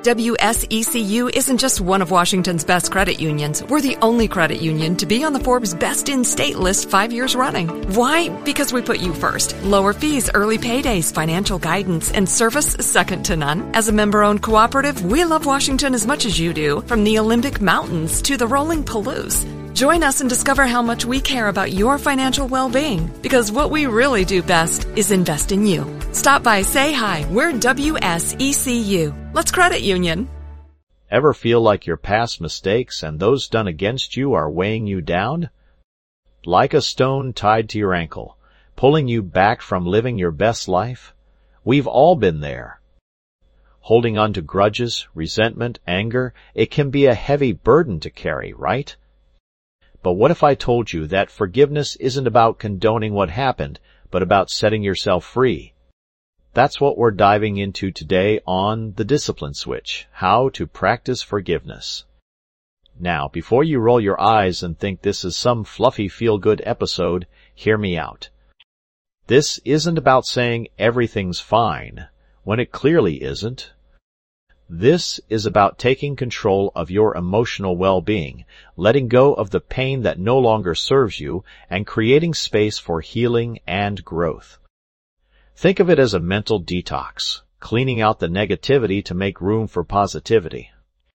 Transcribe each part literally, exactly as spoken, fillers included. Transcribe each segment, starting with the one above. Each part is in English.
W S E C U isn't just one of Washington's best credit unions. We're the only credit union to be on the Forbes Best in State list five years running. Why? Because we put you first. Lower fees, early paydays, financial guidance, and service second to none. As a member-owned cooperative, we love Washington as much as you do, from the Olympic Mountains to the rolling Palouse. Join us and discover how much we care about your financial well-being, because what we really do best is invest in you. Stop by, say hi. We're W S E C U. Let's credit union. Ever feel like your past mistakes and those done against you are weighing you down? Like a stone tied to your ankle, pulling you back from living your best life? We've all been there. Holding on to grudges, resentment, anger, it can be a heavy burden to carry, right? But what if I told you that forgiveness isn't about condoning what happened, but about setting yourself free? That's what we're diving into today on The Discipline Switch, how to practice forgiveness. Now, before you roll your eyes and think this is some fluffy feel-good episode, hear me out. This isn't about saying everything's fine, when it clearly isn't. This is about taking control of your emotional well-being, letting go of the pain that no longer serves you, and creating space for healing and growth. Think of it as a mental detox, cleaning out the negativity to make room for positivity.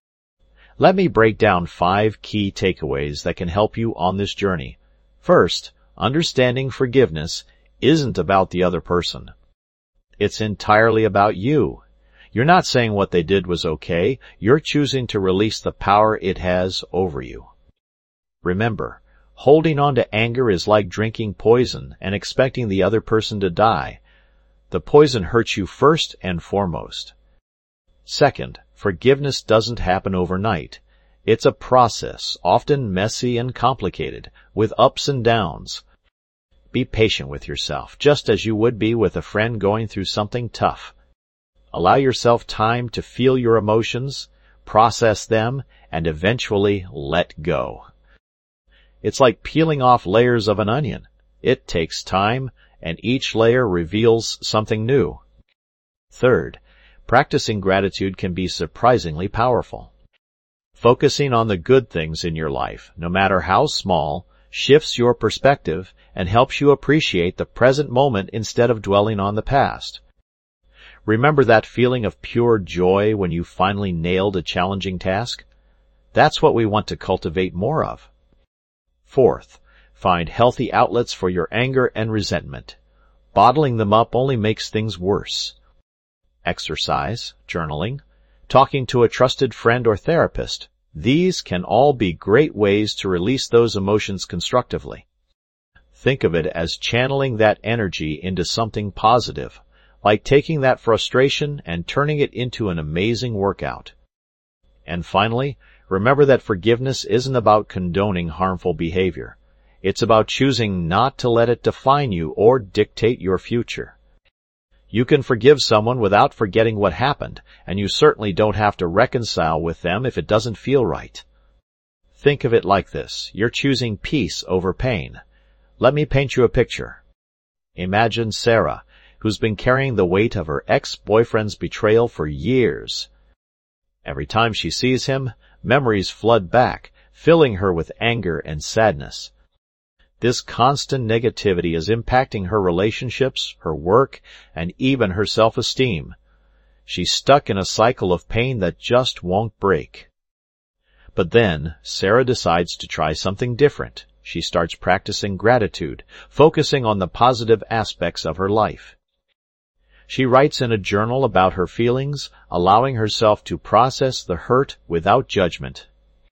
Let me break down five key takeaways that can help you on this journey. First, understanding forgiveness isn't about the other person. It's entirely about you. You're not saying what they did was okay. You're choosing to release the power it has over you. Remember, holding on to anger is like drinking poison and expecting the other person to die. The poison hurts you first and foremost. Second, forgiveness doesn't happen overnight. It's a process, often messy and complicated, with ups and downs. Be patient with yourself, just as you would be with a friend going through something tough. Allow yourself time to feel your emotions, process them, and eventually let go. It's like peeling off layers of an onion. It takes time, and each layer reveals something new. Third, practicing gratitude can be surprisingly powerful. Focusing on the good things in your life, no matter how small, shifts your perspective and helps you appreciate the present moment instead of dwelling on the past. Remember that feeling of pure joy when you finally nailed a challenging task? That's what we want to cultivate more of. Fourth, find healthy outlets for your anger and resentment. Bottling them up only makes things worse. Exercise, journaling, talking to a trusted friend or therapist. These can all be great ways to release those emotions constructively. Think of it as channeling that energy into something positive, like taking that frustration and turning it into an amazing workout. And finally, remember that forgiveness isn't about condoning harmful behavior. It's about choosing not to let it define you or dictate your future. You can forgive someone without forgetting what happened, and you certainly don't have to reconcile with them if it doesn't feel right. Think of it like this. You're choosing peace over pain. Let me paint you a picture. Imagine Sarah, who's been carrying the weight of her ex-boyfriend's betrayal for years. Every time she sees him, memories flood back, filling her with anger and sadness. This constant negativity is impacting her relationships, her work, and even her self-esteem. She's stuck in a cycle of pain that just won't break. But then, Sarah decides to try something different. She starts practicing gratitude, focusing on the positive aspects of her life. She writes in a journal about her feelings, allowing herself to process the hurt without judgment.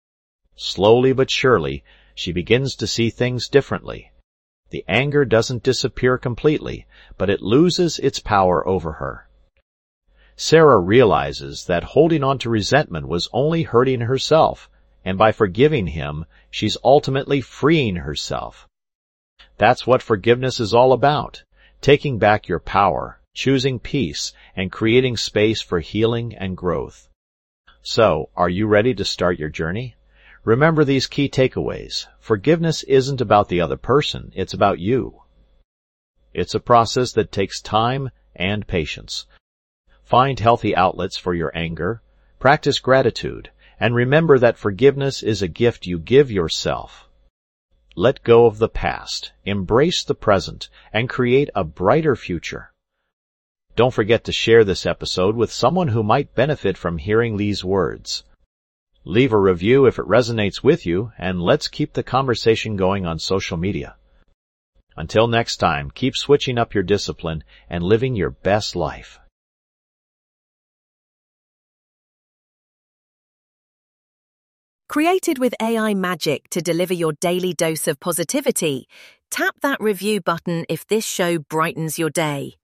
Slowly but surely, she begins to see things differently. The anger doesn't disappear completely, but it loses its power over her. Sarah realizes that holding on to resentment was only hurting herself, and by forgiving him, she's ultimately freeing herself. That's what forgiveness is all about, taking back your power, choosing peace, and creating space for healing and growth. So, are you ready to start your journey? Remember these key takeaways. Forgiveness isn't about the other person, it's about you. It's a process that takes time and patience. Find healthy outlets for your anger. Practice gratitude, and remember that forgiveness is a gift you give yourself. Let go of the past, embrace the present, and create a brighter future. Don't forget to share this episode with someone who might benefit from hearing these words. Leave a review if it resonates with you, and let's keep the conversation going on social media. Until next time, keep switching up your discipline and living your best life. Created with A I magic to deliver your daily dose of positivity, tap that review button if this show brightens your day.